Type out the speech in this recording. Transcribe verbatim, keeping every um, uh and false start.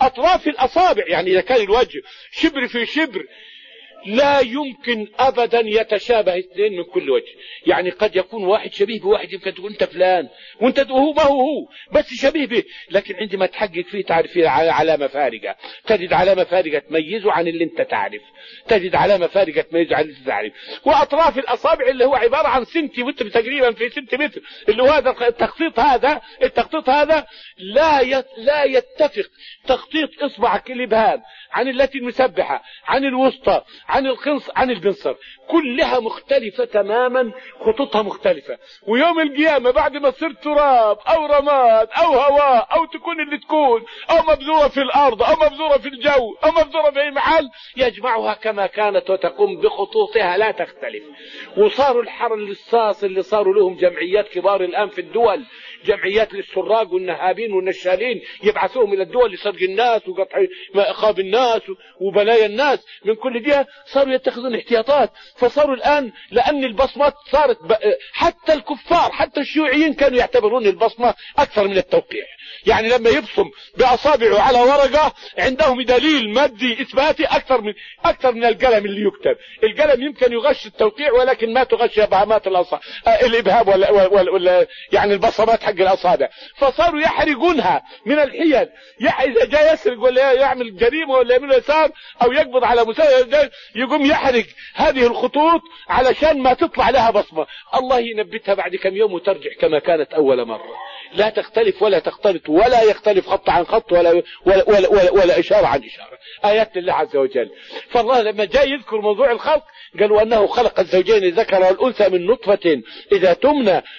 اطراف الاصابع، يعني اذا كان الوجه شبر في شبر لا يمكن ابدا يتشابه اثنين من كل وجه. يعني قد يكون واحد شبيه بواحد، يمكن تقول انت فلان وانت وهو ما هو هو بس شبيه به، لكن عندما تحقق فيه تعرف فيه علامه فارقه، تجد علامه فارقه تميزه عن اللي انت تعرف، تجد علامه فارقه تميزه عن اللي انت تعرف. واطراف الاصابع اللي هو عباره عن سنتيمتر تقريبا في سنتيمتر، اللي هو هذا التخطيط، هذا التخطيط هذا لا يت... لا يتفق تخطيط اصبعك الابهام عن التي المسبحه، عن الوسطى، عن الخنص، عن البنصر، كلها مختلفة تماما، خطوطها مختلفة. ويوم القيامة بعد ما تصير تراب او رماد او هواء او تكون اللي تكون او مبذورة في الارض او مبذورة في الجو او مبذورة في اي محل، يجمعها كما كانت وتقوم بخطوطها لا تختلف. وصاروا الحر اللصاص اللي صاروا لهم جمعيات كبار الان في الدول، جمعيات للسراق والنهابين والنشالين، يبعثوهم الى الدول لسرق الناس وقطع اخاب الناس وبلايا الناس من كل جهة، صاروا يتخذون احتياطات. فصاروا الآن لأن البصمات صارت حتى الكفار حتى الشيوعيين كانوا يعتبرون البصمة أكثر من التوقيع. يعني لما يبصم بأصابعه على ورقة عندهم دليل مادي إثباتي أكثر من أكثر من القلم اللي يكتب. القلم يمكن يغش التوقيع ولكن ما تغش إبهامات الأصابع، الإبهام ولا, ولا, ولا يعني البصمات حق الأصابع. فصاروا يحرقونها من الحيل، إذا جاء يسرق ولا يعمل جريمة ولا يعمل يسار أو يقبض على مساعد يقوم يحرق هذه الخطوط علشان ما تطلع لها بصمة. الله ينبتها بعد كم يوم وترجع كما كانت أول مرة، لا تختلف ولا تختلط ولا يختلف خط عن خط ولا, ولا, ولا, ولا, ولا إشارة عن إشارة، آيات لله عز وجل. فالله لما جاء يذكر موضوع الخلق قالوا أنه خلق الزوجين الذكر والأنثى من نطفة إذا تمنى